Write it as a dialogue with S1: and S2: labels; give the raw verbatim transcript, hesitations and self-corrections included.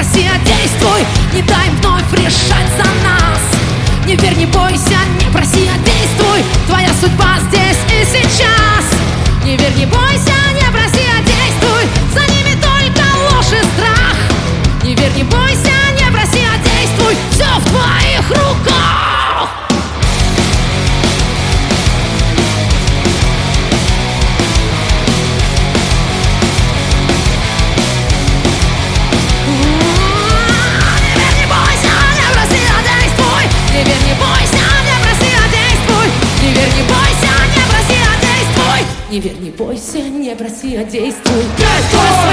S1: проси, а действуй. Не дай им вновь решать за нас. Не верь, не бойся, не проси, а действуй. Твоя судьба здесь и сейчас. Не верь, не бойся, не проси, а действуй. За ними только ложь и страх. Не верь, не бойся, не проси, а действуй. Все в твоих руках. Не верь, не бойся, не проси, а действуй. Не верь, не бойся, не проси, а действуй. Не верь, не бойся, не проси, а действуй. Действуй!